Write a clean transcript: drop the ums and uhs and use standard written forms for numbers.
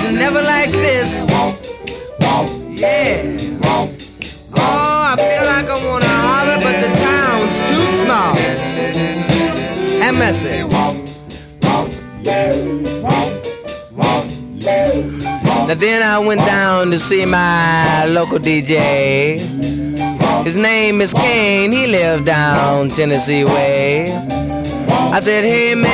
never like this. Yeah. Oh, I feel like I wanna holler, but the town's too small and messy. Now then I went down to see my local DJ. His name is Kane, he lived down Tennessee way. I said, hey man,